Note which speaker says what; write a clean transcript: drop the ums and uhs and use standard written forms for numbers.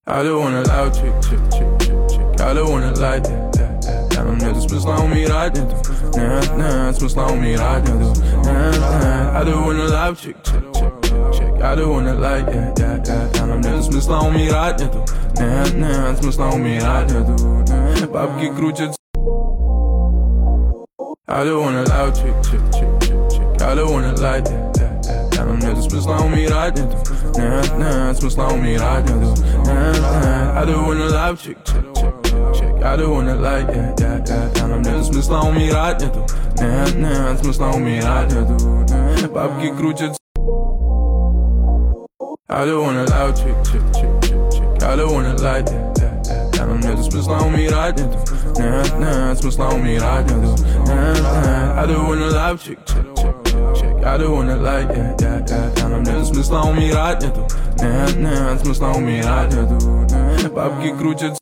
Speaker 1: I don't wanna loud chick. I don't wanna like that. Ela мне смысла умирать нету. Нет, смысла умирать нету. I don't wanna loud chick. I don't wanna like that. Ela мне смысла умирать нету. Нет, смысла умирать нету. Бабки крутят. I don't wanna loud chick. I don't wanna like that. Ela мне смысла умирать нету. Нет, смысла умирать нету. I don't wanna loud chick. I don't wanna like that. Ela мне смысла умирать нету. Нет, смысла умирать нету. Бабки крутят. I don't wanna loud chick. I don't wanna like that. Ela мне смысла умирать нету. Нет, смысла умирать нету. I don't wanna loud chick. I don't wanna like that. Ela мне смысла умирать нету. Нет, смысла умирать нету. Бабки крутят.